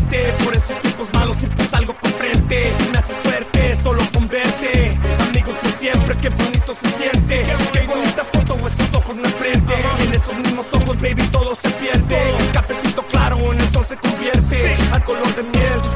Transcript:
suerte. Por esos tiempos malos siempre salgo con frente. Me haces fuerte solo con verte. Amigos por siempre, qué bonito se siente. Qué bonita foto, esos ojos me prende. En esos mismos ojos, baby, todo se pierde. Cafecito claro, en el sol se convierte. Al color de miel,